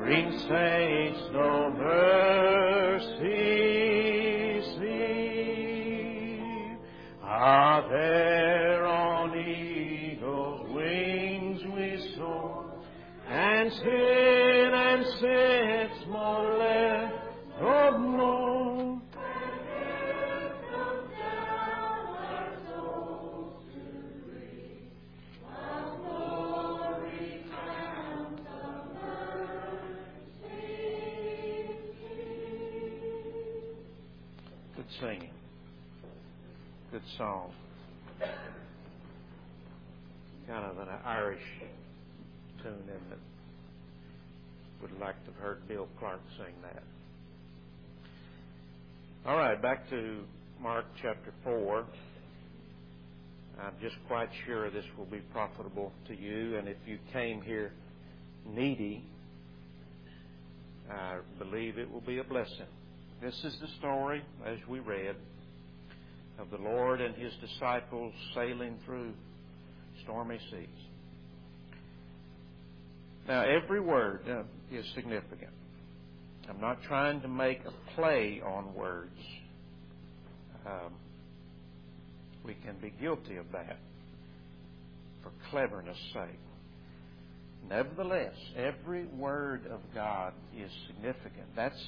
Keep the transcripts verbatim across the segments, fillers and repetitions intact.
bring saints no mercy see. Ah, there on eagle's wings we soar, and sin and sin's more left of more. Singing. Good song. Kind of an Irish tune, isn't it? Would like to have heard Bill Clark sing that. All right, back to Mark chapter four. I'm just quite sure this will be profitable to you, and if you came here needy, I believe it will be a blessing. This is the story, as we read, of the Lord and His disciples sailing through stormy seas. Now, every word uh, is significant. I'm not trying to make a play on words. Um, we can be guilty of that for cleverness' sake. Nevertheless, every word of God is significant. That's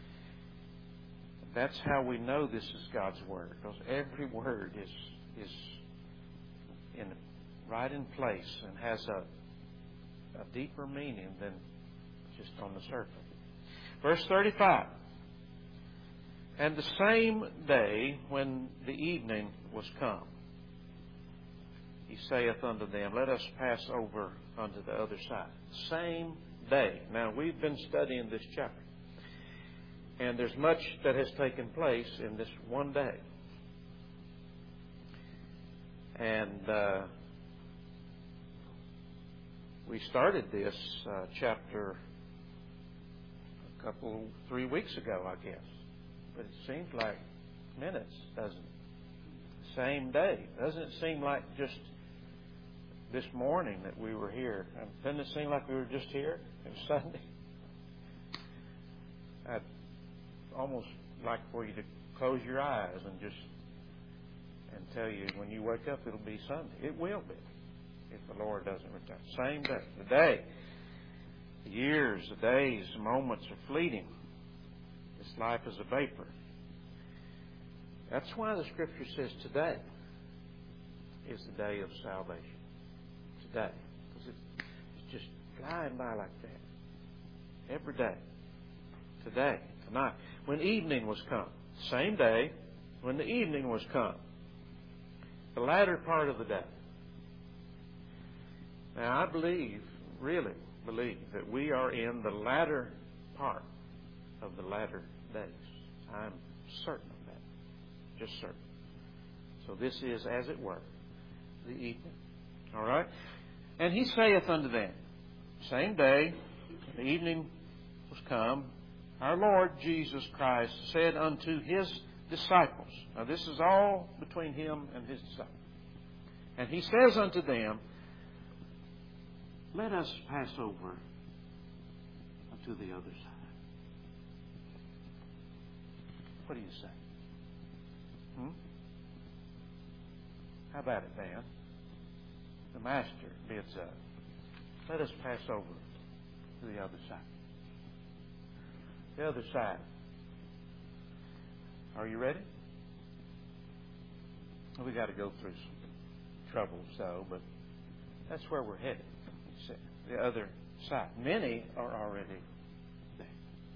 That's how we know this is God's Word, because every word is is in right in place and has a, a deeper meaning than just on the surface. Verse thirty-five. And the same day when the evening was come, He saith unto them, Let us pass over unto the other side. Same day. Now, we've been studying this chapter. And there's much that has taken place in this one day. And uh, we started this uh, chapter a couple, three weeks ago, I guess. But it seems like minutes, doesn't it? Same day. Doesn't it seem like just this morning that we were here? Doesn't it seem like we were just here? It was Sunday. I'd almost like for you to close your eyes and just and tell you when you wake up it'll be Sunday. It will be if the Lord doesn't return. Same day. The day. The years, the days, the moments are fleeting. This life is a vapor. That's why the Scripture says today is the day of salvation. Today. Because it's just flying by like that. Every day. Today. Tonight. When evening was come. Same day. When the evening was come. The latter part of the day. Now I believe, really believe, that we are in the latter part of the latter days. I'm certain of that. Just certain. So this is, as it were, the evening. All right? And He saith unto them, same day, the evening was come, our Lord Jesus Christ said unto His disciples. Now this is all between Him and His disciples. And He says unto them, Let us pass over unto the other side. What do you say? Hmm? How about it, Dan? The Master bids us. Let us pass over to the other side. The other side. Are you ready? We got to go through some trouble, so, but that's where we're headed. The other side. Many are already there.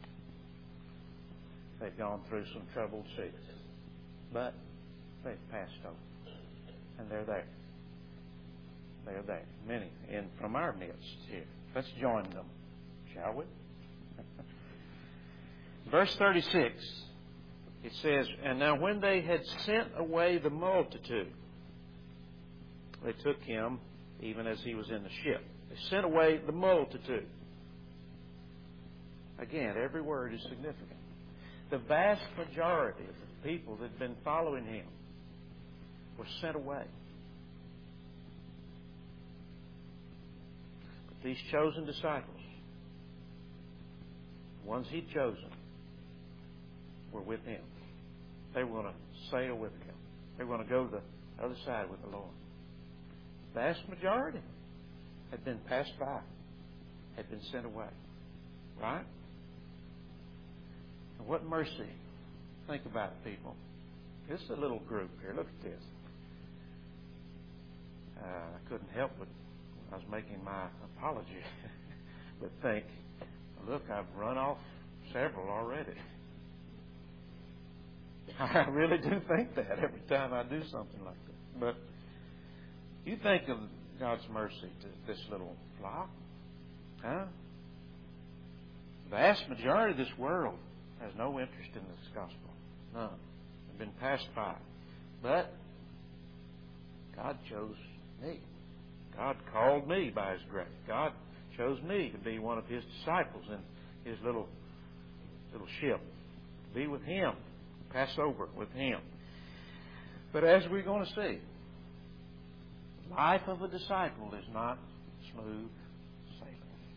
They've gone through some troubled seas, but they've passed over, and they're there. They're there. Many, and from our midst here. Let's join them, shall we? Verse thirty-six, it says, And now when they had sent away the multitude, they took Him even as He was in the ship. They sent away the multitude. Again, every word is significant. The vast majority of the people that had been following Him were sent away. But these chosen disciples, The ones He'd chosen were with Him. They were going to sail with Him. They were going to go to the other side with the Lord. The vast majority had been passed by, had been sent away. Right? And what mercy. Think about it, people. This is a little group here. Look at this. Uh, I couldn't help but, when I was making my apology, but think, look, I've run off several already. I really do think that every time I do something like that. But you think of God's mercy to this little flock, huh? The vast majority of this world has no interest in this gospel. None. They've been passed by. But God chose me. God called me by His grace. God chose me to be one of His disciples in His little little ship. To be with Him. Pass over with Him. But as we're going to see, the life of a disciple is not smooth sailing.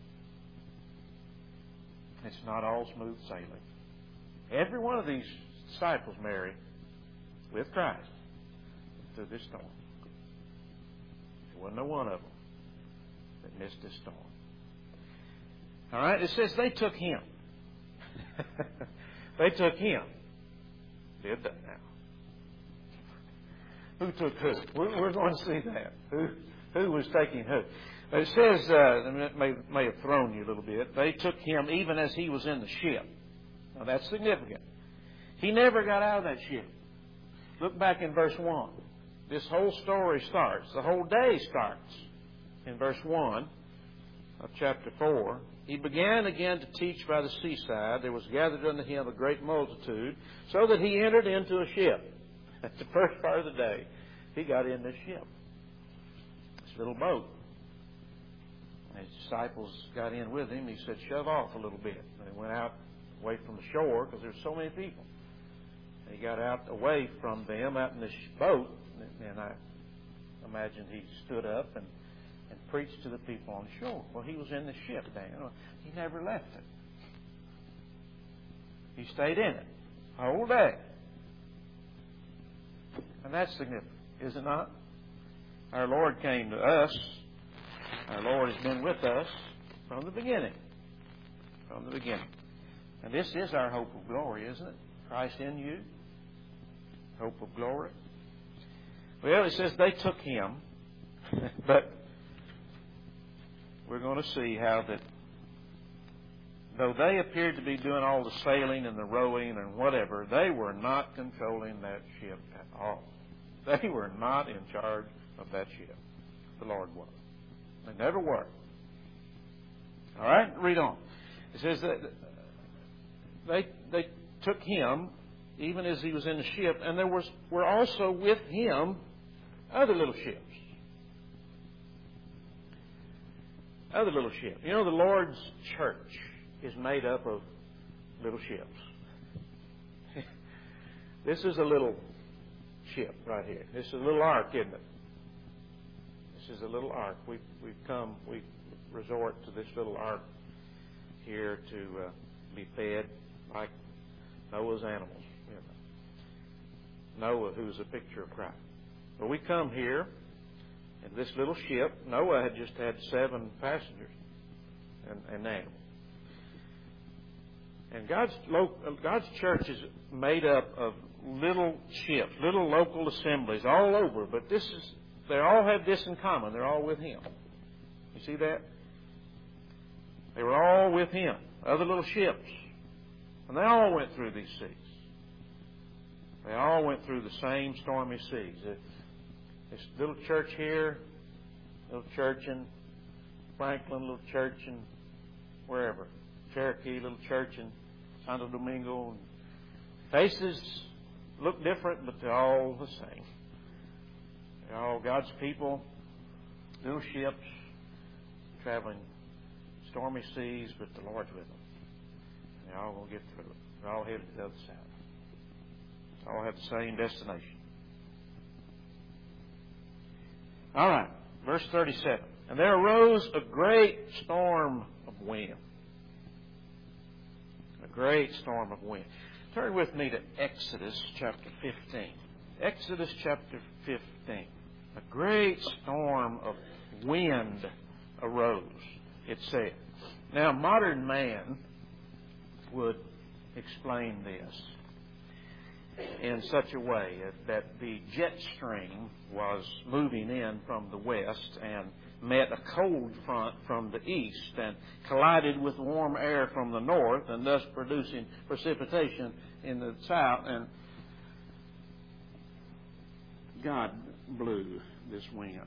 It's not all smooth sailing. Every one of these disciples, Mary, with Christ, through this storm. There wasn't no one of them that missed this storm. All right, it says they took Him. They took Him. Did they now? Who took who? We're, we're going to see that. Who who was taking who? It says, uh, and it may, may have thrown you a little bit, they took Him even as He was in the ship. Now that's significant. He never got out of that ship. Look back in verse one. This whole story starts. The whole day starts in verse one of chapter four. He began again to teach by the seaside. There was gathered unto Him a great multitude, so that He entered into a ship. That's the first part of the day. He got in this ship, this little boat. And His disciples got in with Him. He said, shove off a little bit. And they went out away from the shore because there's so many people. And He got out away from them out in this boat. And I imagine He stood up and and preached to the people on shore. Well, He was in the ship, Dan. He never left it. He stayed in it the whole day. And that's significant, is it not? Our Lord came to us. Our Lord has been with us from the beginning. From the beginning. And this is our hope of glory, isn't it? Christ in you. Hope of glory. Well, it says they took Him, but we're going to see how that though they appeared to be doing all the sailing and the rowing and whatever, they were not controlling that ship at all. They were not in charge of that ship. The Lord was. They never were. All right, read on. It says that they they took Him even as He was in the ship, and there was were also with Him other little ships. Other little ships. You know, the Lord's church is made up of little ships. This is a little ship right here. This is a little ark, isn't it? This is a little ark. We've, we've come, we resort to this little ark here to uh, be fed like Noah's animals. You know. Noah, who's a picture of Christ. But we come here in this little ship. Noah had just had seven passengers and, and animals. And God's, God's church is made up of little ships, little local assemblies all over. But this is, they all have this in common. They're all with Him. You see that? They were all with Him. Other little ships. And they all went through these seas. They all went through the same stormy seas. This little church here, little church in Franklin, little church in wherever. Cherokee, little church in Santo Domingo. Faces look different, but they're all the same. They're all God's people, little ships, traveling stormy seas, but the Lord's with them. And they're all going to get through it. They're all headed to the other side. They all have the same destination. All right, verse thirty-seven. And there arose a great storm of wind. A great storm of wind. Turn with me to Exodus chapter fifteen. Exodus chapter fifteen. A great storm of wind arose, it said. Now, modern man would explain this in such a way that the jet stream was moving in from the west and met a cold front from the east and collided with warm air from the north, and thus producing precipitation in the south. And God blew this wind.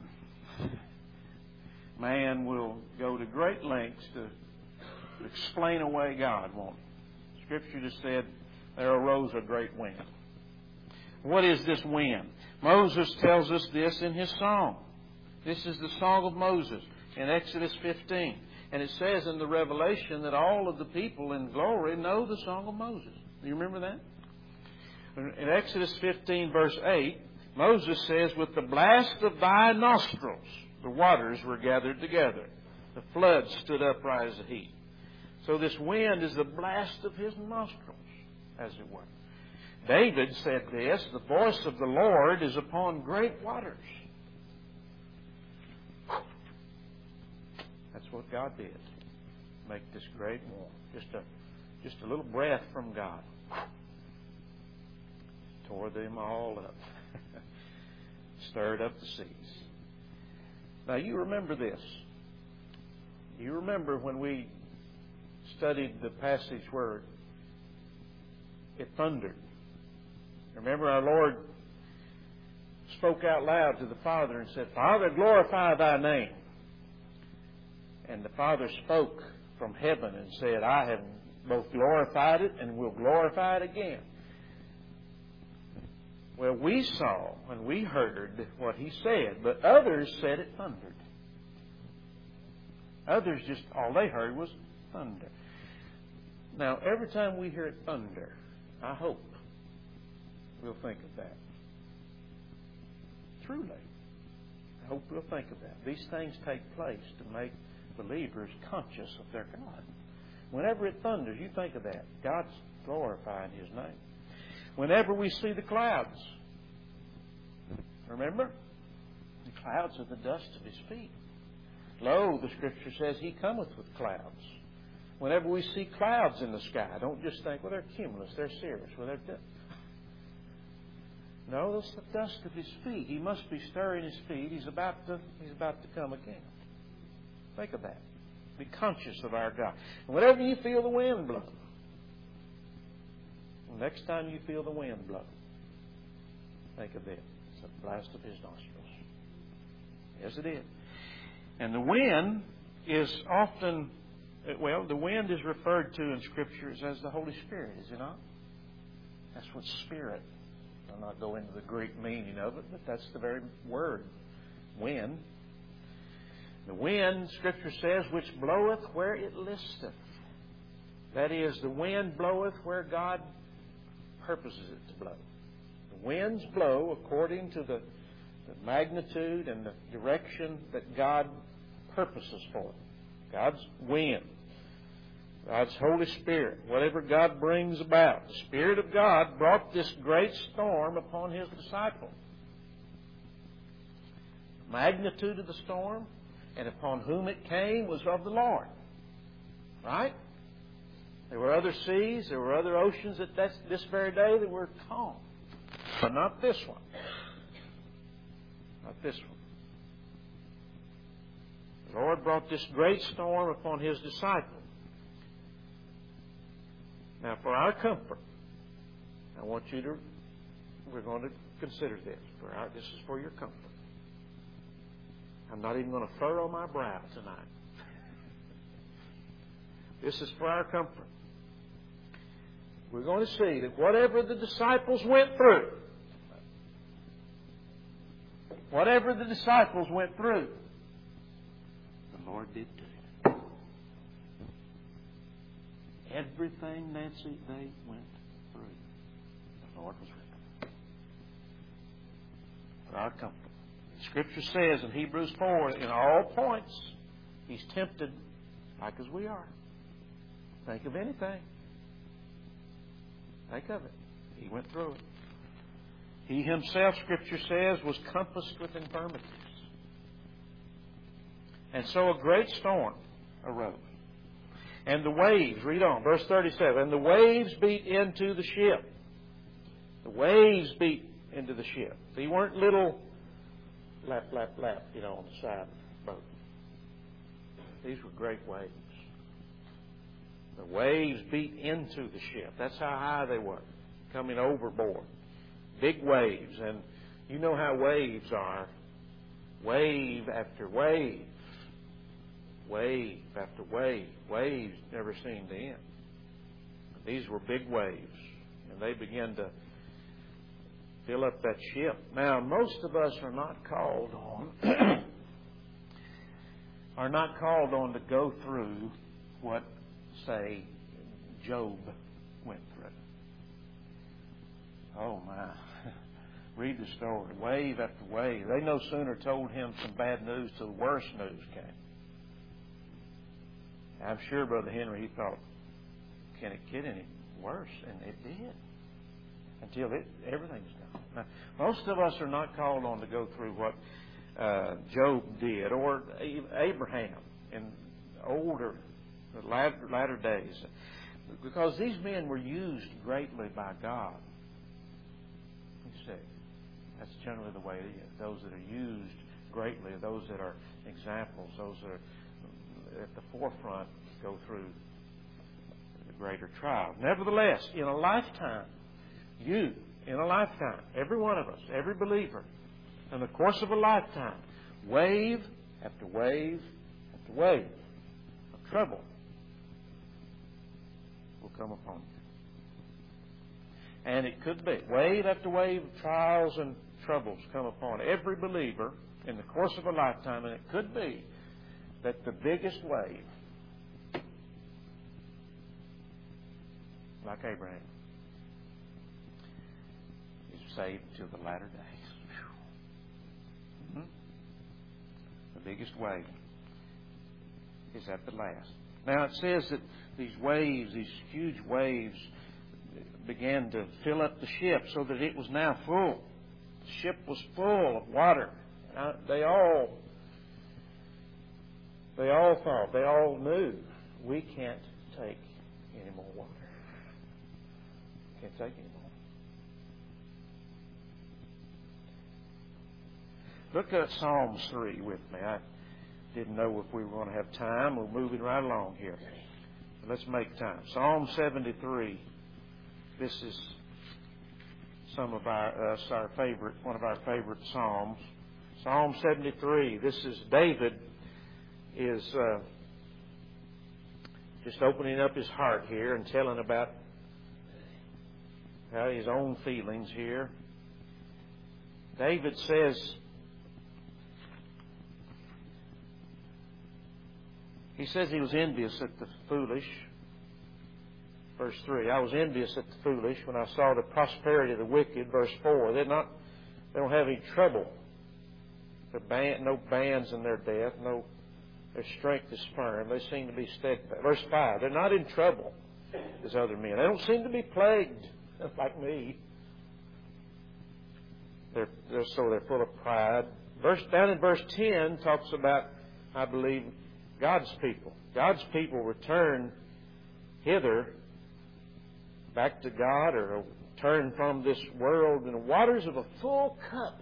Man will go to great lengths to explain away God, won't he? Scripture just said there arose a great wind. What is this wind? Moses tells us this in his song. This is the Song of Moses in Exodus fifteen. And it says in the Revelation that all of the people in glory know the Song of Moses. Do you remember that? In Exodus fifteen, verse eight, Moses says, with the blast of thy nostrils, the waters were gathered together. The flood stood upright as a heap. So this wind is the blast of his nostrils, as it were. David said this, the voice of the Lord is upon great waters. That's what God did. Make this great warm. Just a, just a little breath from God. Tore them all up. Stirred up the seas. Now you remember this. You remember when we studied the passage where it thundered. Remember our Lord spoke out loud to the Father and said, Father, glorify thy name. And the Father spoke from heaven and said, I have both glorified it and will glorify it again. Well, we saw and we heard what He said, but others said it thundered. Others just, all they heard was thunder. Now, every time we hear it thunder, I hope we'll think of that. Truly. I hope we'll think of that. These things take place to make believers conscious of their God. Whenever it thunders, you think of that. God's glorifying His name. Whenever we see the clouds, remember? The clouds are the dust of His feet. Lo, the Scripture says He cometh with clouds. Whenever we see clouds in the sky, don't just think, well, they're cumulus, they're cirrus. Well, they're dust. No, that's the dust of His feet. He must be stirring His feet. He's about to, he's about to come again. Think of that. Be conscious of our God. And whenever you feel the wind blow, the next time you feel the wind blow, think of this. It's a blast of His nostrils. Yes, it is. And the wind is often, well, the wind is referred to in Scriptures as the Holy Spirit, is it not? That's what Spirit. I'll not go into the Greek meaning of it, but that's the very word, wind. The wind, Scripture says, which bloweth where it listeth. That is, the wind bloweth where God purposes it to blow. The winds blow according to the, the magnitude and the direction that God purposes for it. God's wind. God's Holy Spirit. Whatever God brings about. The Spirit of God brought this great storm upon His disciples. The magnitude of the storm and upon whom it came was of the Lord. Right? There were other seas, there were other oceans at this, this very day that were calm. But not this one. Not this one. The Lord brought this great storm upon His disciples. Now, for our comfort, I want you to, we're going to consider this. For our, this is for your comfort. I'm not even going to furrow my brow tonight. This is for our comfort. We're going to see that whatever the disciples went through, whatever the disciples went through, the Lord did too. Everything, Nancy, they went through, the Lord was with them. For our comfort. Scripture says in Hebrews four, in all points, He's tempted like as we are. Think of anything. Think of it. He went through it. He himself, Scripture says, was compassed with infirmities. And so a great storm arose. And the waves, read on, verse thirty-seven, and the waves beat into the ship. The waves beat into the ship. They weren't little lap, lap, lap, you know, on the side of the boat. These were great waves. The waves beat into the ship. That's how high they were, coming overboard. Big waves. And you know how waves are. Wave after wave. Wave after wave. Waves never seem to end. These were big waves. And they began to fill up that ship. Now, most of us are not called on are not called on to go through what, say, Job went through. Oh, my. Read the story. Wave after wave. They no sooner told him some bad news till the worst news came. I'm sure Brother Henry, he thought, can it get any worse? And it did. Until it, everything's gone. Now, most of us are not called on to go through what uh, Job did, or Abraham in older, latter, latter days. Because these men were used greatly by God. You see, that's generally the way it is. Those that are used greatly, those that are examples, those that are at the forefront go through the greater trial. Nevertheless, in a lifetime, you, in a lifetime, every one of us, every believer, in the course of a lifetime, wave after wave after wave of trouble will come upon you. And it could be wave after wave of trials and troubles come upon every believer in the course of a lifetime, and it could be that the biggest wave, like Abraham, is saved till the latter days. Mm-hmm. The biggest wave is at the last. Now it says that these waves, these huge waves, began to fill up the ship so that it was now full. The ship was full of water. Now, they all They all thought, they all knew, we can't take any more water. Can't take any more. Look at Psalms three with me. I didn't know if we were going to have time. We're moving right along here. Let's make time. Psalm seventy-three. This is some of our us our favorite, one of our favorite psalms. Psalm seventy-three. This is David is uh, just opening up his heart here and telling about uh, his own feelings here. David says, he says he was envious at the foolish. Verse three, I was envious at the foolish when I saw the prosperity of the wicked. Verse four, they're not, they don't have any trouble. They're band, no bands in their death, no. Their strength is firm. They seem to be steadfast. Verse five, they're not in trouble as other men. They don't seem to be plagued like me. They're, they're so they're full of pride. Verse down in verse ten talks about, I believe, God's people. God's people return hither, back to God, or turn from this world, and the waters of a full cup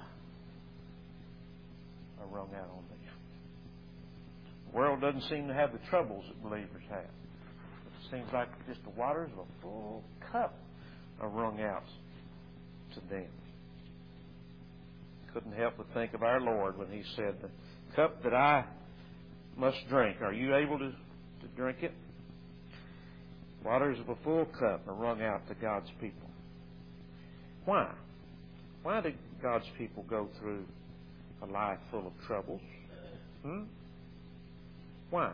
are wrung out on them. The world doesn't seem to have the troubles that believers have. It seems like just the waters of a full cup are wrung out to them. Couldn't help but think of our Lord when He said, the cup that I must drink, are you able to, to drink it? Waters of a full cup are wrung out to God's people. Why? Why did God's people go through a life full of troubles? Hmm? Why?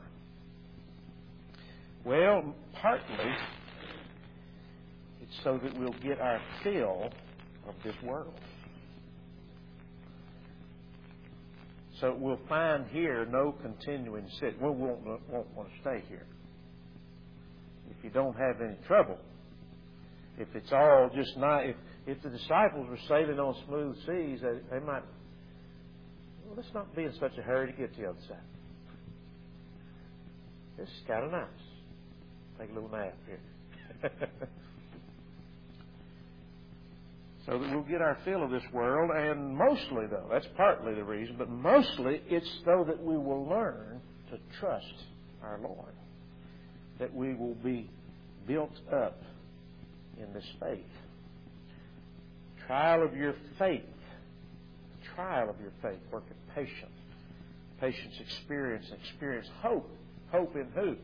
Well, partly it's so that we'll get our fill of this world. So we'll find here no continuing sit. We won't, won't want to stay here. If you don't have any trouble, if it's all just not, if, if the disciples were sailing on smooth seas, they, they might, well, let's not be in such a hurry to get to the other side. This is kind of nice. Take a little nap here. So that we'll get our fill of this world, and mostly, though, that's partly the reason, but mostly it's so that we will learn to trust our Lord, that we will be built up in this faith. Trial of your faith. Trial of your faith. Work of patience. Patience, experience, experience hope. Hope in who?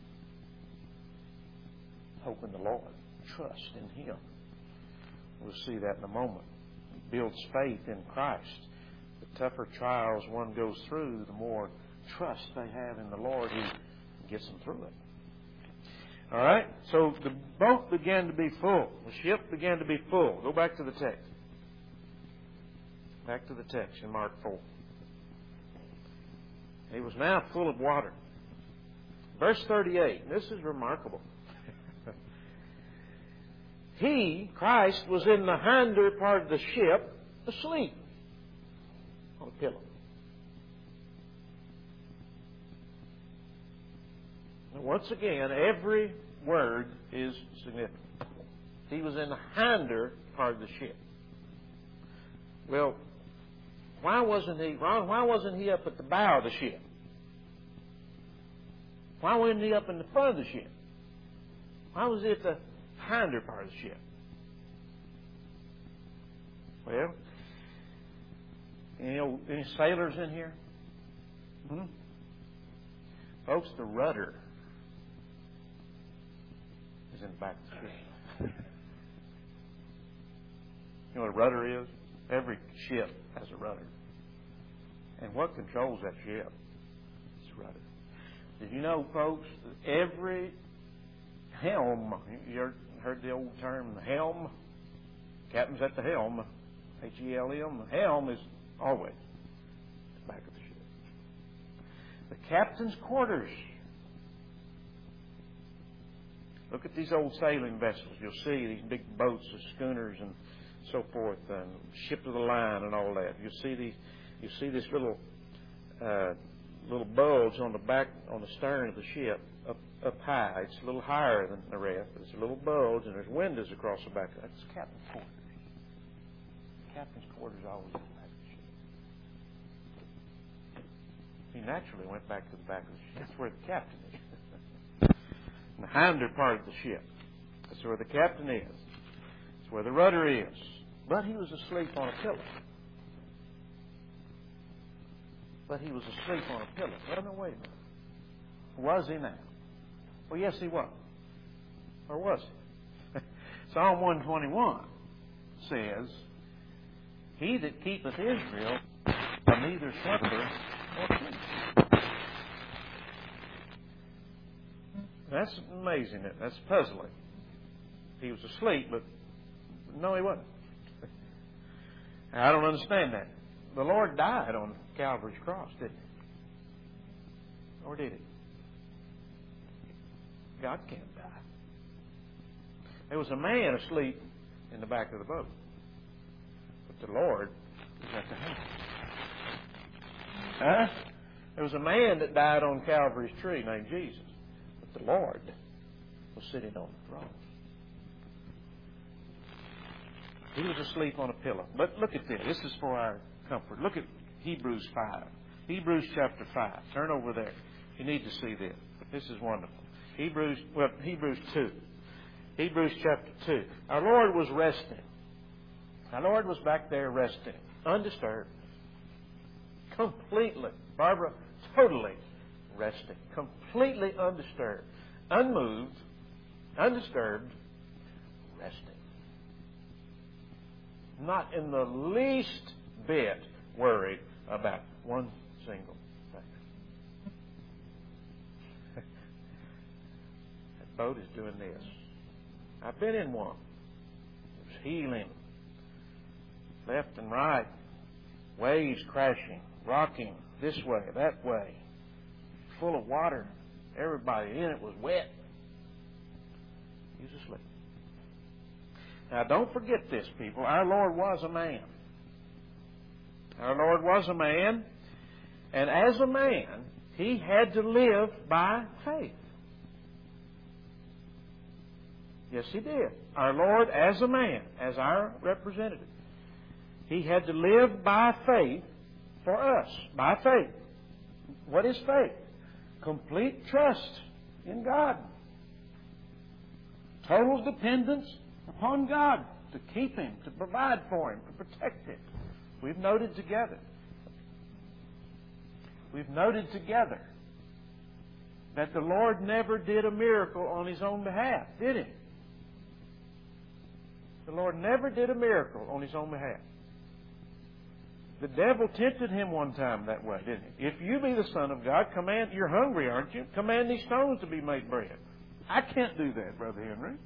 Hope in the Lord. Trust in Him. We'll see that in a moment. It builds faith in Christ. The tougher trials one goes through, the more trust they have in the Lord who gets them through it. All right? So the boat began to be full. The ship began to be full. Go back to the text. Back to the text in Mark four. It was now full of water. Verse thirty-eight. This is remarkable. He, Christ, was in the hinder part of the ship, asleep on a pillow. And once again, every word is significant. He was in the hinder part of the ship. Well, why wasn't he, Ron, why wasn't he up at the bow of the ship? Why wasn't he up in the front of the ship? Why was he at the hinder part of the ship? Well, any, old, any sailors in here? Hmm? Folks, the rudder is in the back of the ship. You know what a rudder is? Every ship has a rudder. And what controls that ship? It's a rudder. Did you know, folks, that every helm, you ever heard the old term, the helm? Captain's at the helm. H E L M. The helm is always the back of the ship. The captain's quarters. Look at these old sailing vessels. You'll see these big boats, the schooners and so forth, and ship of the line and all that. You'll see these. You see this little uh, little bulge on the back, on the stern of the ship. Up, up high. It's a little higher than the rest. It's a little bulge, and there's windows across the back. That's captain's quarters. Captain's quarters are always in the back of the ship. He naturally went back to the back of the ship. That's where the captain is. In the hinder part of the ship. That's where the captain is. That's where the rudder is. But he was asleep on a pillow. But he was asleep on a pillow. Well, no, wait a minute. Was he now? Well, yes, he was. Or was he? Psalm one twenty-one says, He that keepeth Israel shall neither slumber nor sleep. That's amazing. That's puzzling. He was asleep, but no, he wasn't. I don't understand that. The Lord died on Calvary's cross, didn't he? Or did he? God can't die. There was a man asleep in the back of the boat. But the Lord was at the helm. Huh? There was a man that died on Calvary's tree named Jesus. But the Lord was sitting on the throne. He was asleep on a pillow. But look at this. This is for our comfort. Look at Hebrews five. Hebrews chapter five. Turn over there. You need to see this. This is wonderful. Hebrews, well, Hebrews two. Hebrews chapter two. Our Lord was resting. Our Lord was back there resting. Undisturbed. Completely. Barbara, totally resting. Completely undisturbed. Unmoved. Undisturbed. Resting. Not in the least bit worried about one single thing. That boat is doing this. I've been in one. It was healing. Left and right. Waves crashing. Rocking this way, that way. Full of water. Everybody in it was wet. He was asleep. Now, don't forget this, people. Our Lord was a man. Our Lord was a man, and as a man, He had to live by faith. Yes, He did. Our Lord, as a man, as our representative, He had to live by faith for us. By faith. What is faith? Complete trust in God. Total dependence upon God to keep Him, to provide for Him, to protect Him. We've noted together. We've noted together that the Lord never did a miracle on His own behalf, did He? The Lord never did a miracle on His own behalf. The devil tempted Him one time that way, didn't he? If you be the Son of God, command, you're hungry, aren't you? Command these stones to be made bread. I can't do that, Brother Henry.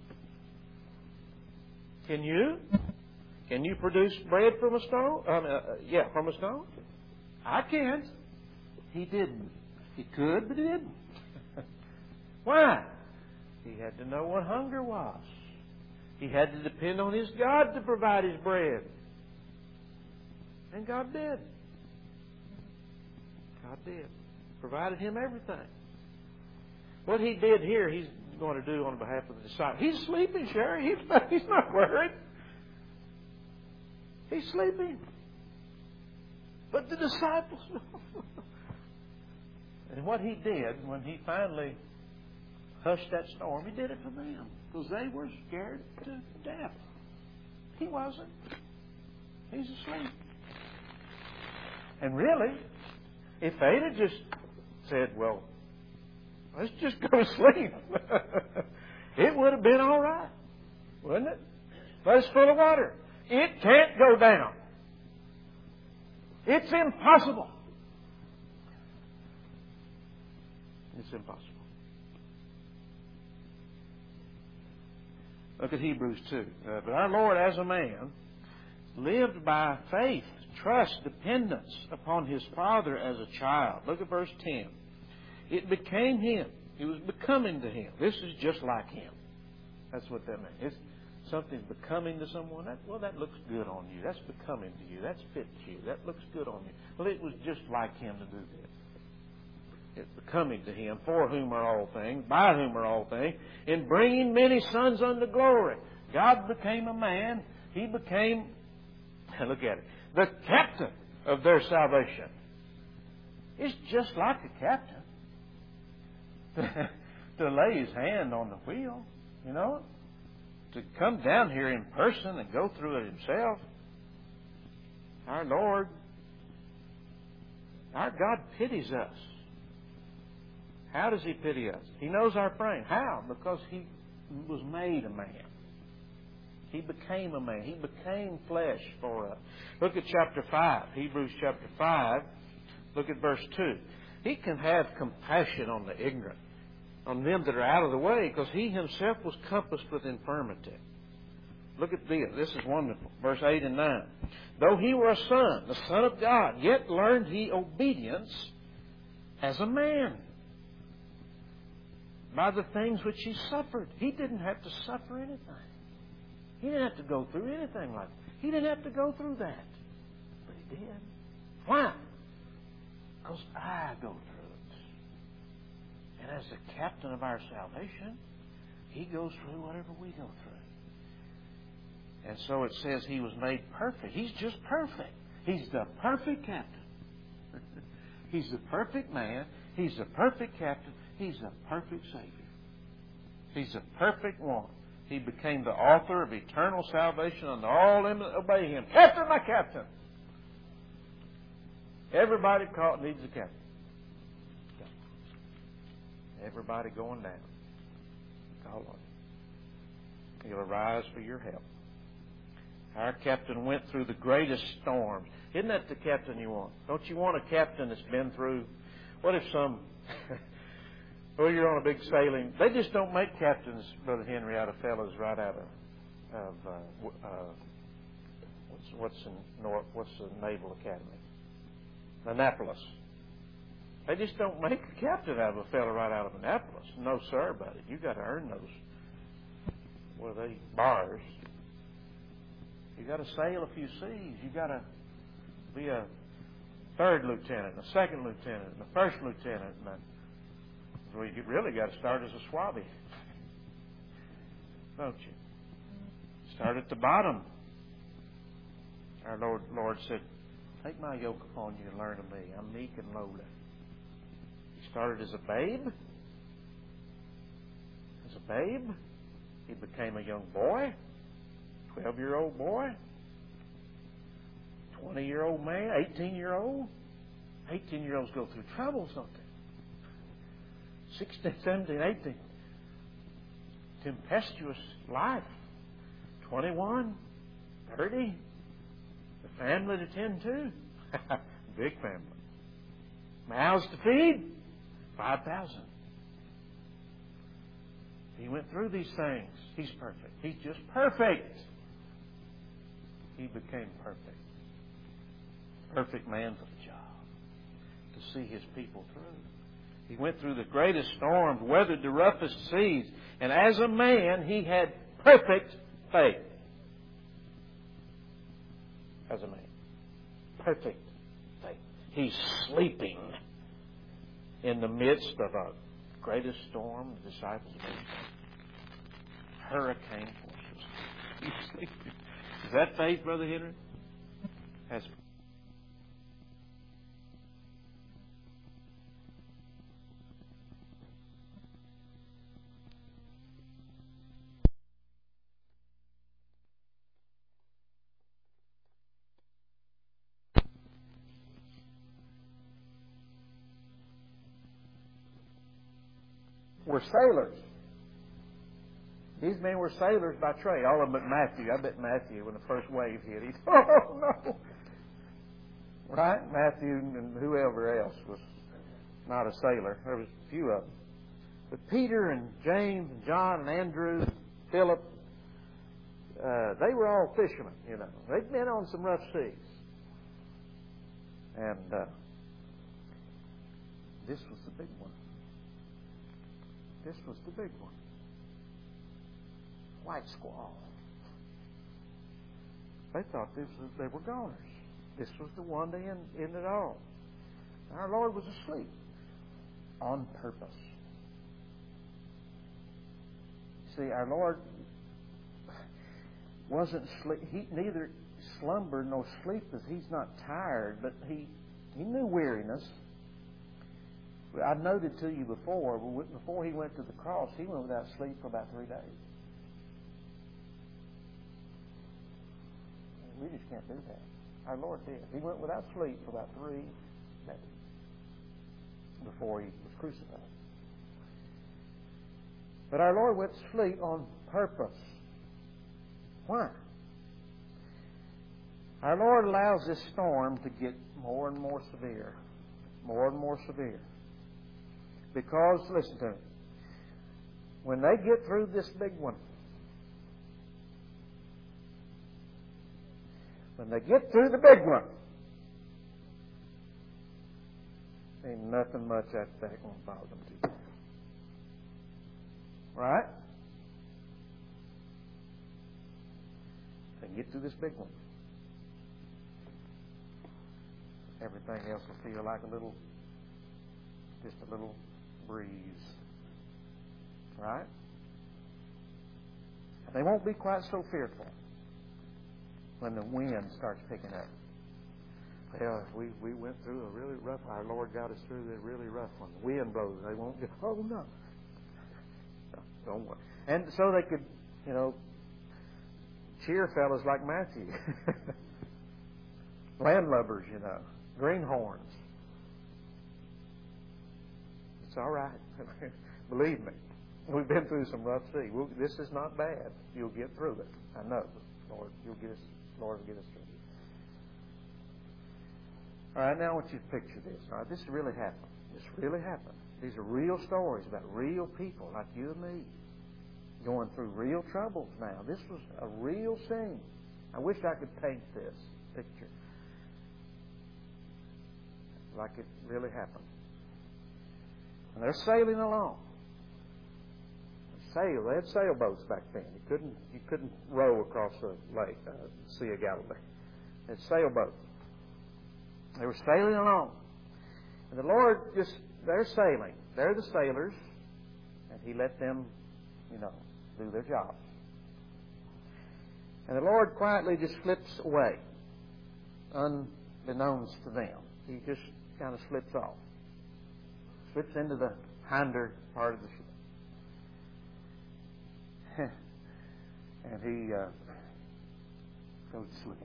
Can you? Can you produce bread from a stone? Um, uh, yeah, from a stone? I can't. He didn't. He could, but he didn't. Why? He had to know what hunger was. He had to depend on his God to provide his bread. And God did. God did. Provided him everything. What he did here, he's going to do on behalf of the disciples. He's sleeping, Sherry. He's not, he's not worried. He's sleeping. But the disciples... And what he did, when he finally hushed that storm, he did it for them. Because they were scared to death. He wasn't. He's asleep. And really, if they'd have just said, well, let's just go to sleep, it would have been all right, wouldn't it? But it's full of water. It can't go down. It's impossible. It's impossible. Look at Hebrews two. Uh, but our Lord, as a man, lived by faith, trust, dependence upon His Father as a child. Look at verse ten. It became Him. It was becoming to Him. This is just like Him. That's what that means. It's something becoming to someone. That, well, that looks good on you. That's becoming to you. That fits you. That looks good on you. Well, it was just like Him to do this. It's becoming to Him, for whom are all things, by whom are all things, in bringing many sons unto glory. God became a man. He became, look at it, the captain of their salvation. It's just like a captain to, to lay his hand on the wheel, you know, to come down here in person and go through it himself. Our Lord, our God pities us. How does He pity us? He knows our frame. How? Because He was made a man. He became a man. He became flesh for us. Look at chapter five, Hebrews chapter five. Look at verse two. He can have compassion on the ignorant, on them that are out of the way, because He Himself was compassed with infirmity. Look at this. This is wonderful. Verse eight and nine. Though He were a son, the Son of God, yet learned He obedience as a man, by the things which He suffered. He didn't have to suffer anything. He didn't have to go through anything like that. He didn't have to go through that. But He did. Why? Because I go through it. And as the captain of our salvation, He goes through whatever we go through. And so it says He was made perfect. He's just perfect. He's the perfect captain. He's the perfect man. He's the perfect captain. He's the perfect Savior. He's the perfect one. He became the author of eternal salvation unto all them that obey Him. Captain, my captain. Everybody caught needs a captain. Everybody going down. Call on Him. He'll arise for your help. Our captain went through the greatest storms. Isn't that the captain you want? Don't you want a captain that's been through? What if some... Well, you're on a big sailing. They just don't make captains, Brother Henry, out of fellows right out of, of uh, uh, what's what's in North, what's the Naval Academy, Annapolis. They just don't make a captain out of a fellow right out of Annapolis. No, sir, buddy. You got to earn those. What are they? Bars. You got to sail a few seas. You got to be a third lieutenant, a second lieutenant, and a first lieutenant. And a, well, you really got to start as a swabby, don't you? Start at the bottom. Our Lord, Lord said, "Take my yoke upon you and learn of me. I'm meek and lowly." He started as a babe. As a babe, he became a young boy, twelve-year-old boy, twenty-year-old man, eighteen-year-old. eighteen-year-olds go through troubles, don't they? sixteen, seventeen, eighteen. Tempestuous life. twenty-one, thirty. The family to tend to. Big family. Mouths to feed. five thousand. He went through these things. He's perfect. He's just perfect. He became perfect. Perfect man for the job. To see his people through. He went through the greatest storms, weathered the roughest seas, and as a man, he had perfect faith. As a man. Perfect faith. He's sleeping in the midst of a greatest storm. The disciples hurricane forces. He's sleeping. Is that faith, Brother Henry? That's We're sailors. These men were sailors by trade. All of them but Matthew. I bet Matthew, when the first wave hit, he thought, oh no. Right? Matthew and whoever else was not a sailor. There was a few of them. But Peter and James and John and Andrew and Philip, uh, they were all fishermen, you know. They'd been on some rough seas. And uh, this was the big one. This was the big one. White squall. They thought this was, they were goners. This was the one to end, end it all. Our Lord was asleep on purpose. See, our Lord wasn't sleep. He neither slumbered nor sleep, as He's not tired, but He He knew weariness. I noted to you before, before He went to the cross, He went without sleep for about three days. We just can't do that. Our Lord did. He went without sleep for about three days before He was crucified. But our Lord went to sleep on purpose. Why? Our Lord allows this storm to get more and more severe. More and more severe. Because, listen to me, when they get through this big one, when they get through the big one, ain't nothing much after that going to bother them too bad. Right? They get through this big one. Everything else will feel like a little, just a little breeze. Right? And they won't be quite so fearful when the wind starts picking up. Well, we, we went through a really rough, our Lord got us through the really rough one. The wind blows. They won't go, oh no. no don't worry. And so they could, you know, cheer fellas like Matthew. Landlubbers, you know. Greenhorns. It's all right. Believe me. We've been through some rough sea. We'll, this is not bad. You'll get through it. I know. Lord, you'll get us, Lord will get us through it. All right, now I want you to picture this. All right, this really happened. This really happened. These are real stories about real people like you and me going through real troubles now. This was a real scene. I wish I could paint this picture like it really happened. And they're sailing along. They're sail. They had sailboats back then. You couldn't you couldn't row across the lake, uh, Sea of Galilee. They had sailboats. They were sailing along, and the Lord just they're sailing. They're the sailors, and He let them, you know, do their jobs. And the Lord quietly just slips away, unbeknownst to them. He just kind of slips off, slips into the hinder part of the ship. And he uh, goes to sleep.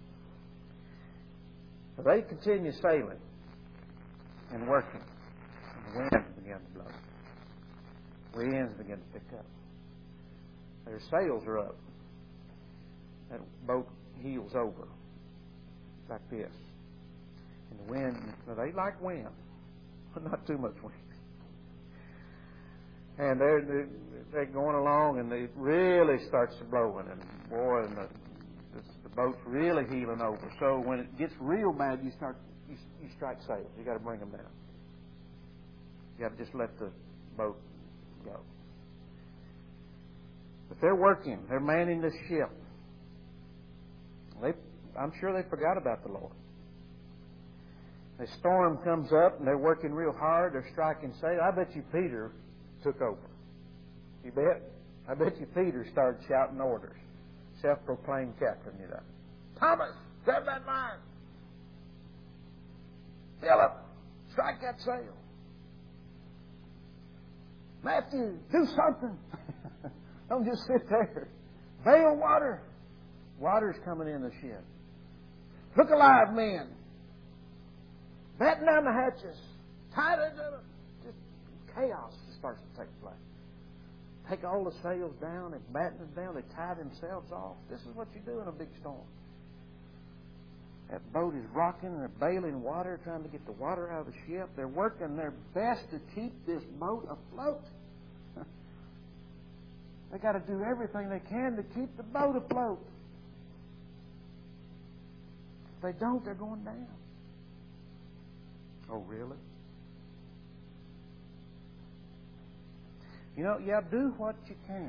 But they continue sailing and working. And the winds begin to blow. Winds begin to pick up. Their sails are up. That boat heels over like this. And the wind, well, they like wind, but not too much wind. And they're, they're, they're going along, and it really starts to blowing, and boy, and the, the, the boat's really heeling over. So when it gets real bad, you start you, you strike sails. You got to bring them down. You got to just let the boat go. But they're working. They're manning the ship. They, I'm sure they forgot about the Lord. The storm comes up, and they're working real hard. They're striking sail. I bet you Peter took over. You bet? I bet you Peter started shouting orders. Self-proclaimed captain, you know. Thomas, grab that line. Philip, strike that sail. Matthew, do something. Don't just sit there. Bail water. Water's coming in the ship. Look alive, men. Batten down the hatches. Tie it up. Just chaos starts to take place. Take all the sails down and batten them down. They tie themselves off. This is what you do in a big storm. That boat is rocking and they're bailing water, trying to get the water out of the ship. They're working their best to keep this boat afloat. They got to do everything they can to keep the boat afloat. If they don't, they're going down. Oh, really? You know, yeah, do what you can.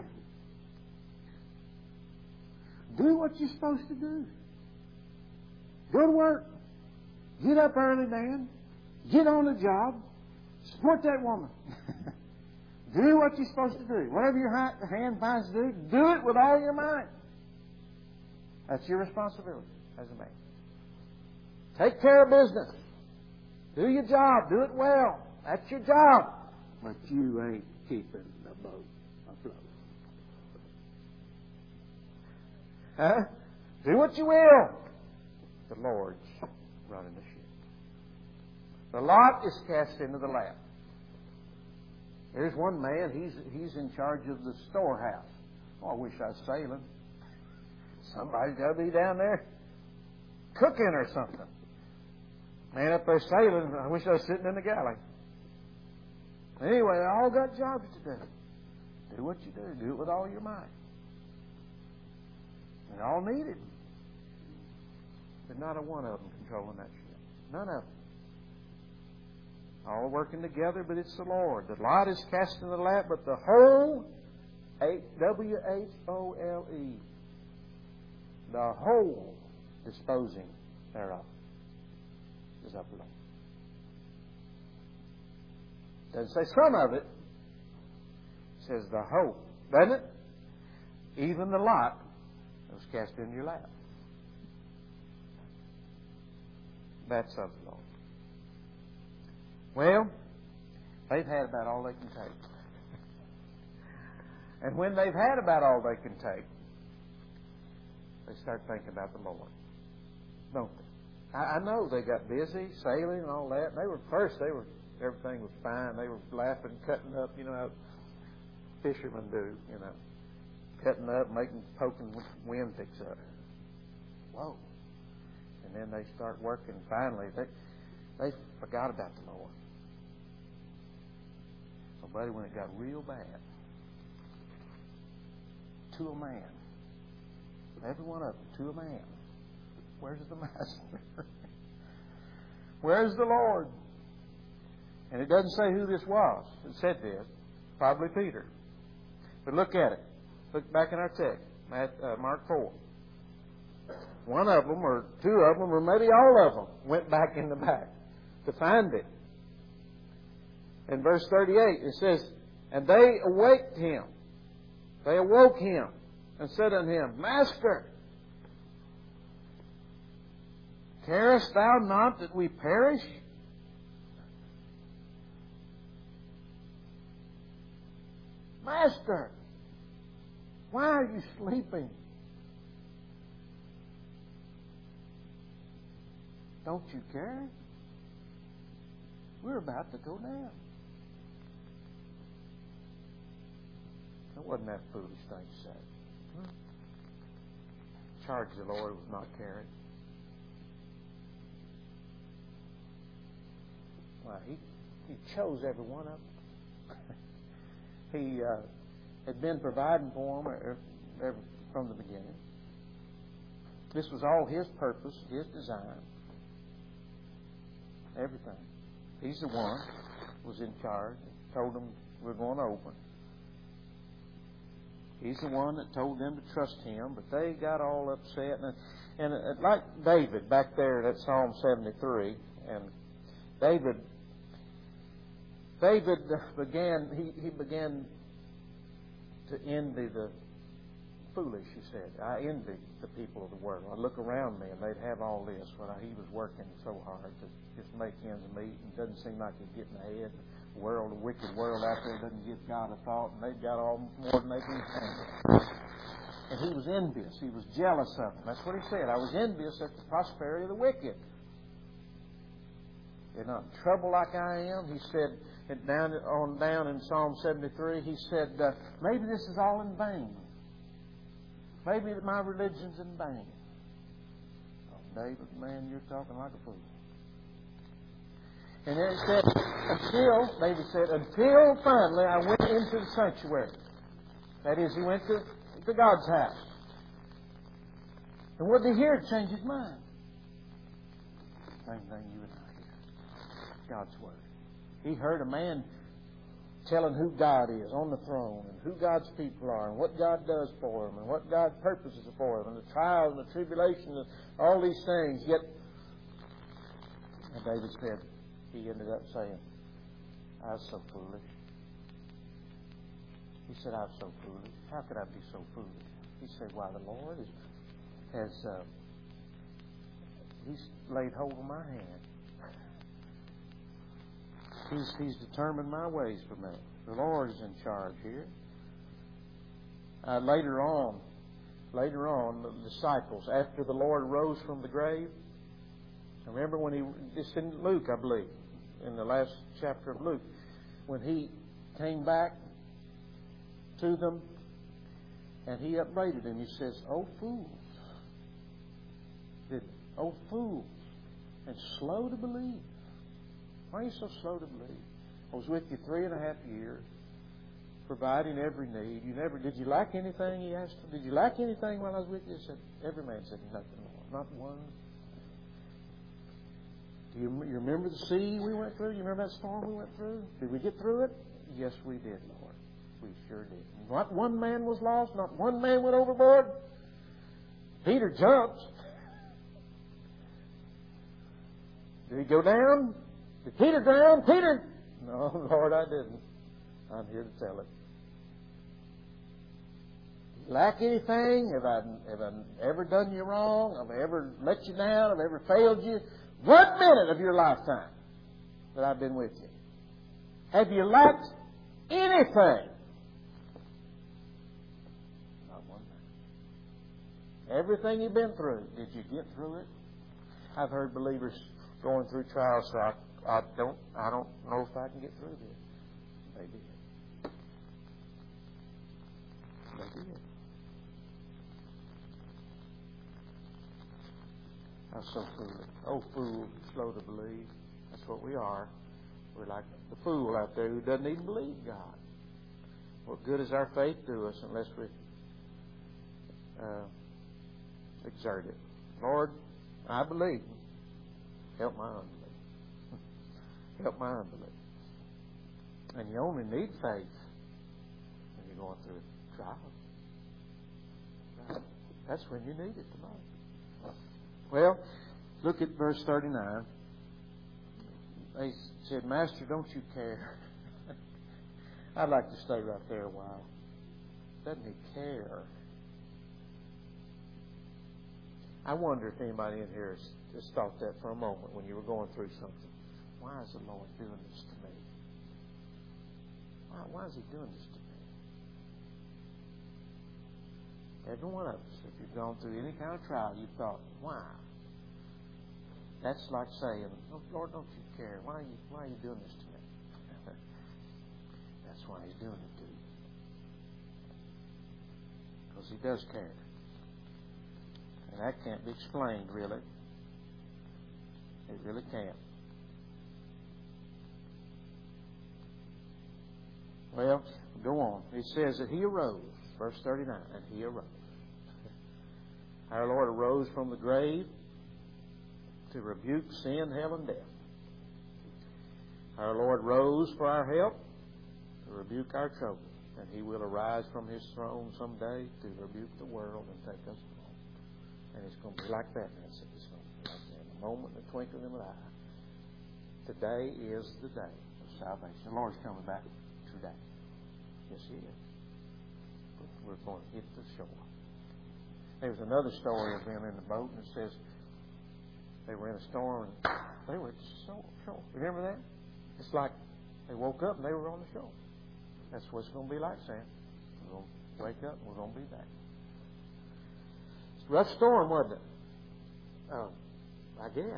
Do what you're supposed to do. Go to work. Get up early, man. Get on the job. Support that woman. Do what you're supposed to do. Whatever your hand finds to do, do it with all your might. That's your responsibility as a man. Take care of business. Do your job. Do it well. That's your job. But you ain't keeping the boat afloat. Huh? Do what you will. The Lord's running the ship. The lot is cast into the lap. There's one man, he's he's in charge of the storehouse. Oh, I wish I was sailing. Somebody's got to be down there cooking or something. Man up there sailing, I wish I was sitting in the galley. Anyway, they all got jobs to do. Do what you do. Do it with all your might. They're all needed. But not a one of them controlling that ship. None of them. All working together, but it's the Lord. The lot is cast in the lap, but the whole, W H O L E, the whole disposing thereof is up below. Doesn't say some of it. It says the whole. Doesn't it? Even the lot was cast in your lap. That's of the Lord. Well, they've had about all they can take. And when they've had about all they can take, they start thinking about the Lord. Don't they? I, I know they got busy sailing and all that. And they were first. They were everything was fine. They were laughing, cutting up. You know how fishermen do. You know, cutting up, making, poking when wind picks up. Whoa! And then they start working. Finally, they they forgot about the Lord. Oh, buddy, when it got real bad, to a man, every one of them, to a man, where's the master? Where's the Lord? And it doesn't say who this was. It said this, probably Peter. But look at it. Look back in our text, Mark four. One of them, or two of them, or maybe all of them, went back in the back to find it. In verse thirty-eight, it says, and they awaked him. They awoke him and said unto him, Master, carest thou not that we perish? Master, why are you sleeping? Don't you care? We're about to go down. It wasn't that foolish thing to say. Hmm? Charge the Lord with not caring. Why, he, he chose every one of them. He uh, had been providing for them from the beginning. This was all His purpose, His design. Everything. He's the one who was in charge. Told them we're going to open. He's the one that told them to trust Him, but they got all upset. And, and uh, like David back there at Psalm seventy-three, and David, David began. He, he began to envy the foolish. He said, "I envy the people of the world. I look around me, and they'd have all this, while he was working so hard to just make ends meet, and it doesn't seem like he's getting ahead. The world, the wicked world out there, doesn't give God a thought, and they've got all more than they can handle." And he was envious. He was jealous of them. That's what he said. I was envious at the prosperity of the wicked. They're not in trouble like I am. He said, it down on down in Psalm seventy-three, he said, uh, maybe this is all in vain. Maybe my religion's in vain. Oh, David, man, you're talking like a fool. And then it said, until, David said, until finally I went into the sanctuary. That is, he went to, to God's house. And what did he hear to change his mind? Same thing you and I hear. God's Word. He heard a man telling who God is on the throne, and who God's people are, and what God does for them, and what God's purposes are for them, and the trials and the tribulation, and all these things. Yet, and David said, he ended up saying, I was so foolish. He said, I was so foolish. How could I be so foolish? He said, why, the Lord is, has uh, He's laid hold of my hand. He's, he's determined my ways for me. The Lord is in charge here. Uh, later on, later on, the disciples, after the Lord rose from the grave, remember when he, this in Luke, I believe, in the last chapter of Luke, when he came back to them and he upbraided them, he says, "Oh fools, did oh fools, and slow to believe. Why are you so slow to believe? I was with you three and a half years, providing every need. You never did you lack anything?" He asked them. Did you lack anything while I was with you? He said, every man said, nothing more, not one. Do you, you remember the sea we went through? You remember that storm we went through? Did we get through it? Yes, we did, Lord. We sure did. Not one man was lost. Not one man went overboard. Peter jumped. Did he go down? Did Peter drown? Peter? No, Lord, I didn't. I'm here to tell it. Do you lack anything? Have I, have I ever done you wrong? Have I ever let you down? Have I ever failed you? One minute of your lifetime that I've been with you. Have you lacked anything? Not one thing. Everything you've been through, did you get through it? I've heard believers going through trials, so I, I don't, I don't know if I can get through this. They did. They did. I'm so foolish. Oh, fool, slow to believe. That's what we are. We're like the fool out there who doesn't even believe God. What good is our faith to us unless we uh, exert it? Lord, I believe. Help my unbelief. Help my unbelief. And you only need faith when you're going through Trials. Right. That's when you need it the most. Well, look at verse thirty-nine. They said, Master, don't you care? I'd like to stay right there a while. Doesn't He care? I wonder if anybody in here has just thought that for a moment when you were going through something. Why is the Lord doing this to me? Why, why is He doing this to me? Every one of us, if you've gone through any kind of trial, you've thought, why? That's like saying, oh, Lord, don't you care? Why are you, why are you doing this to me? That's why He's doing it to you. Because He does care. And that can't be explained, really. It really can't. Well, go on. It says that He arose, verse thirty-nine, and He arose. Our Lord arose from the grave to rebuke sin, hell, and death. Our Lord rose for our help, to rebuke our trouble. And He will arise from His throne someday to rebuke the world and take us home. And it's going to be like that, Nancy. It's going to be like that. In a moment, in the twinkling of an eye. Today is the day of salvation. The Lord's coming back today. Yes, He is. But we're going to hit the shore. There's another story of them in the boat, and it says they were in a storm, and they were at the shore. Remember that? It's like they woke up and they were on the shore. That's what it's going to be like, Sam. We're going to wake up and we're going to be back. It's a rough storm, wasn't it? Oh, I guess.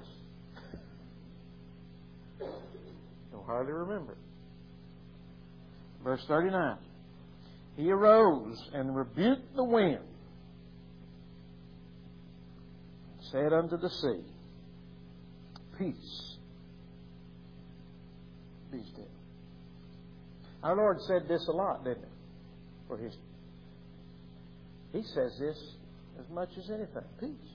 Don't hardly remember it. Verse thirty-nine. He arose and rebuked the wind, said unto the sea, Peace, be still. Our Lord said this a lot, didn't He? For His, He says this as much as anything. Peace.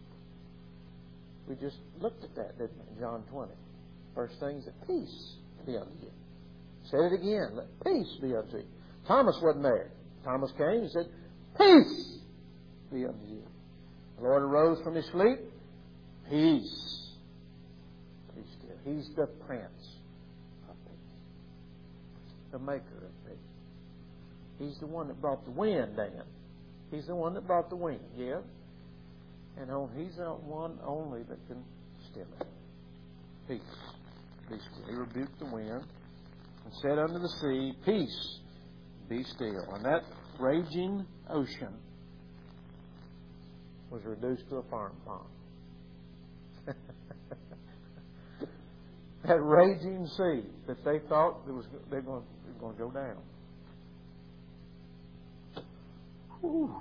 We just looked at that, didn't we? John twenty. First thing is that peace be unto you. Said it again. Let peace be unto you. Thomas wasn't there. Thomas came and said, Peace be unto you. The Lord arose from His sleep. Peace. Be still. He's the Prince of Peace. The Maker of peace. He's the one that brought the wind down. He's the one that brought the wind. Yeah. And on, He's the one only that can still it. Peace. Be still. He rebuked the wind and said unto the sea, Peace, be still. And that raging ocean was reduced to a farm pond. That raging sea that they thought it was they're going, they're going to go down. Whew.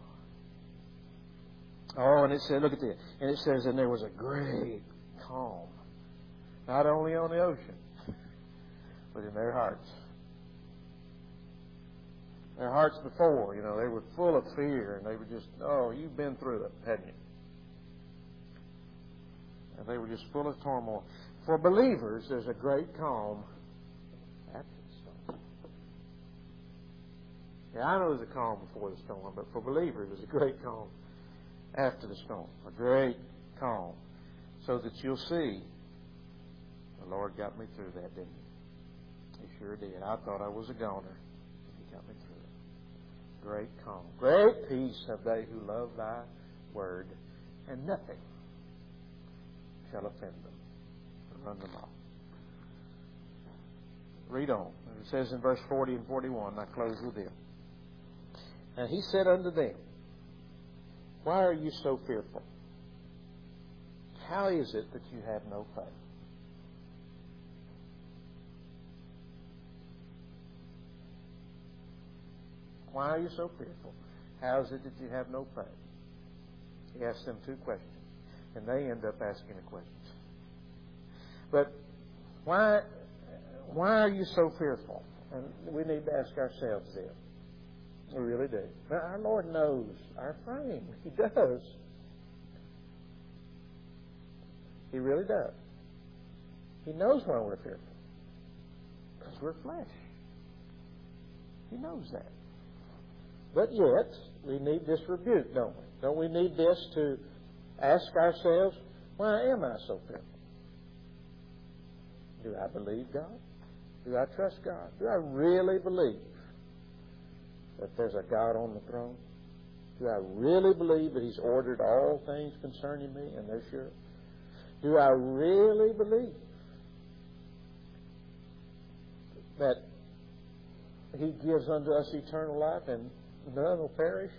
Oh, and it said, look at this. And it says, and there was a great calm. Not only on the ocean, but in their hearts. Their hearts before, you know, they were full of fear, and they were just, oh, you've been through it, hadn't you? And they were just full of turmoil. For believers, there's a great calm after the storm. Yeah, I know there's a calm before the storm, but for believers, there's a great calm after the storm. A great calm. So that you'll see, the Lord got me through that, didn't He? He sure did. I thought I was a goner. He got me through it. Great calm. Great peace have they who love Thy word, and nothing shall offend them or run them off. Read on. It says in verse forty and forty-one, I close with this. And He said unto them, Why are you so fearful? How is it that you have no faith? Why are you so fearful? How is it that you have no faith? He asked them two questions, and they end up asking a question. But why, why are you so fearful? And we need to ask ourselves this. We really do. Now, our Lord knows our frame. He does. He really does. He knows why we're fearful. Because we're flesh. He knows that. But yet, we need this rebuke, don't we? Don't we need this to ask ourselves, why am I so fearful? Do I believe God? Do I trust God? Do I really believe that there's a God on the throne? Do I really believe that He's ordered all things concerning me and they're sure? Do I really believe that He gives unto us eternal life and none will perish?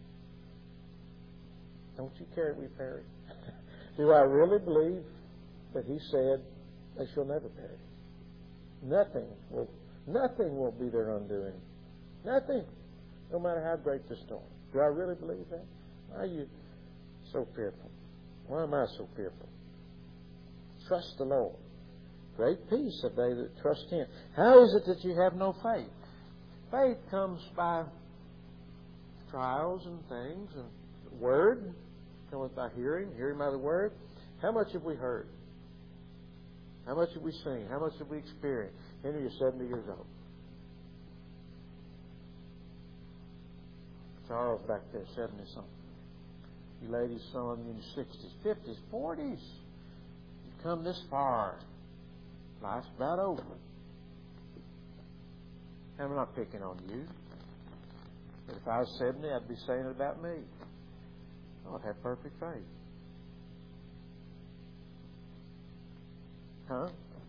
Don't you care that we perish? Do I really believe that He said they shall never perish? Nothing will, nothing will be their undoing. Nothing. No matter how great the storm. Do I really believe that? Why are you so fearful? Why am I so fearful? Trust the Lord. Great peace have they that trust Him. How is it that you have no faith? Faith comes by trials and things, and the Word cometh by hearing, hearing by the Word. How much have we heard? How much have we seen? How much have we experienced? Henry, you're seventy years old. Charles back there, seventy-something. You ladies, some of you in your sixties, fifties, forties. You've come this far. Life's about over. And I'm not picking on you. But if I was seventy, I'd be saying it about me. I'd have perfect faith. Huh?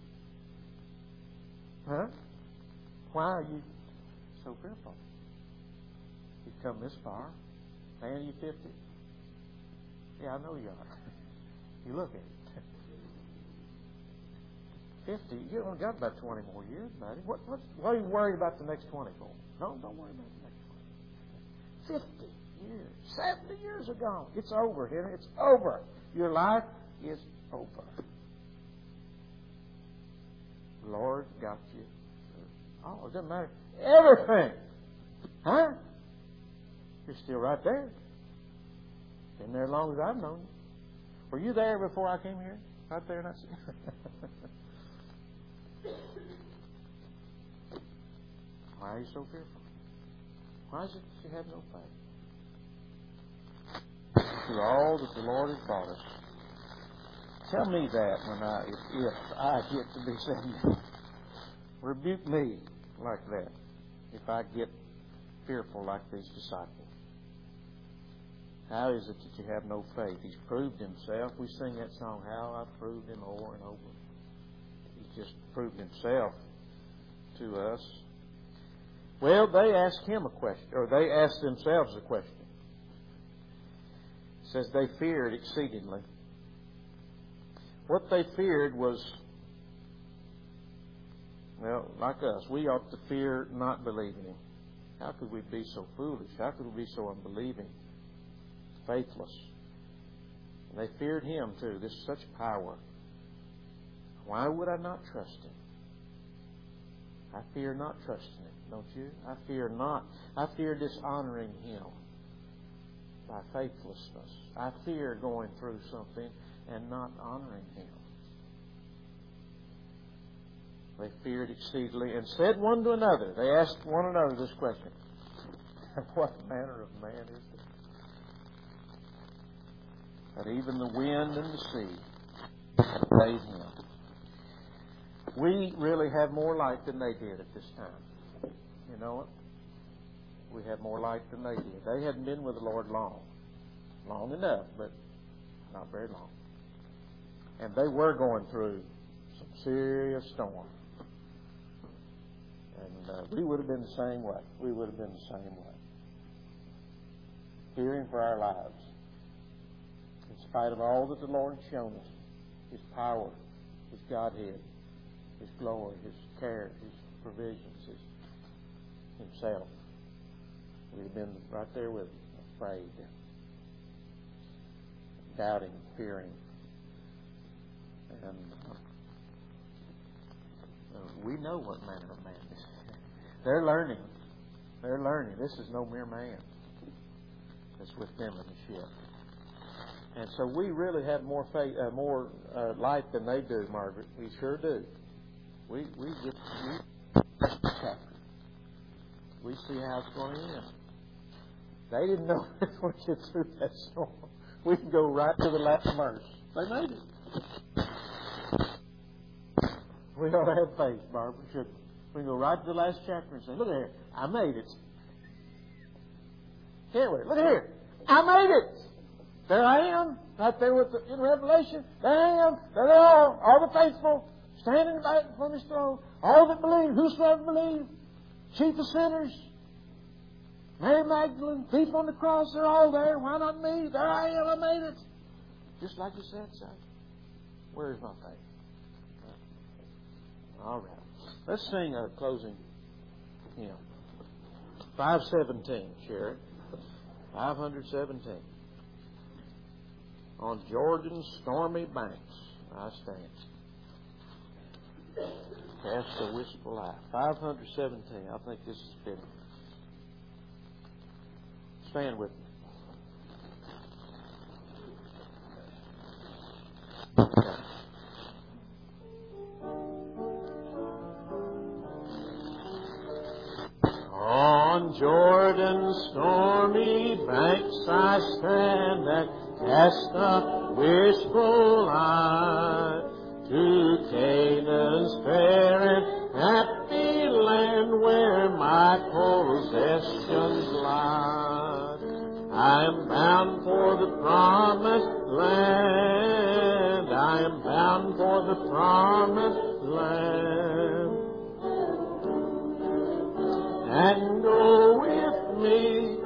Huh? Why are you so fearful? You've come this far. Man, are you fifty? Yeah, I know you are. You look at it. Fifty. You only got about twenty more years, buddy. What? What? What are you worried about the next twenty for? No, don't worry about the next twenty. Fifty years, seventy years ago. It's over, Henry. It's over. Your life is over. The Lord got you. Oh, it doesn't matter. Everything. Huh? You're still right there. Been there as long as I've known you. Were you there before I came here? Right there, and I said, why are you so fearful? Why is it that you have no faith? Through all that the Lord has brought us. Tell me that when I, if, if I get to be seventy. Rebuke me like that if I get fearful like these disciples. How is it that you have no faith? He's proved Himself. We sing that song, How I've Proved Him over and over. He's just proved Himself to us. Well, they asked Him a question, or they asked themselves a question. It says they feared exceedingly. What they feared was, well, like us, we ought to fear not believing Him. How could we be so foolish? How could we be so unbelieving? Faithless. And they feared Him too. This is such power. Why would I not trust Him? I fear not trusting Him, don't you? I fear not. I fear dishonoring Him by faithlessness. I fear going through something and not honoring Him. They feared exceedingly and said one to another. They asked one another this question. What manner of man is this? That even the wind and the sea obeyed Him. We really have more light than they did at this time. You know it? We have more light than they did. They hadn't been with the Lord long. Long enough, but not very long. And they were going through some serious storm. And uh, we would have been the same way. We would have been the same way. Fearing for our lives. In spite of all that the Lord has shown us, His power, His Godhead, His glory, His care, His provisions, His Himself. We'd have been right there with Him, afraid, doubting, fearing. And uh, we know what manner of man is. They're learning. They're learning. This is no mere man that's with them in the ship. And so we really have more faith, uh, more uh, light than they do, Margaret. We sure do. We we just we, we see how it's going to end. They didn't know they were going to get through that storm. We can go right to the last verse. They made it. We ought to have faith, Barbara, shouldn't we? We can go right to the last chapter and say, look here, I made it. Can't we? Look here, I made it. There I am, right there with the, in Revelation. There I am. There they are, all the faithful, standing right before His throne. All that believe, whosoever believe, chief of sinners, Mary Magdalene, thief on the cross, they're all there. Why not me? There I am, I made it. Just like you said, son. Where is my faith? All right. Let's sing our closing hymn. five seventeen, Sharon. five seventeen. On Jordan's stormy banks I stand. Cast a wistful eye. five seventeen. I think this is fitting. Stand with me. On Jordan's stormy banks I stand and cast a wishful eye to Canaan's fair and happy land where my possessions lie. I am bound for the promised land. I am bound for the promised land. And go with me.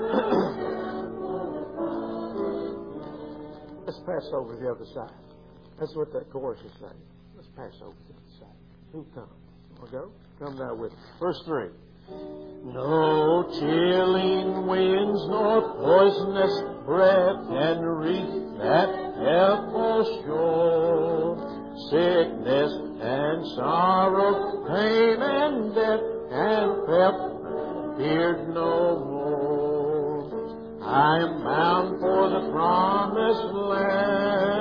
Let's pass over to the other side. That's what that chorus is saying. Let's pass over to the other side. Who comes? Want to go? Come now with me. Verse three. No chilling winds nor poisonous breath can reach that helpless shore. Sickness and sorrow, pain and death, and felt feared no more. I am bound for the promised land.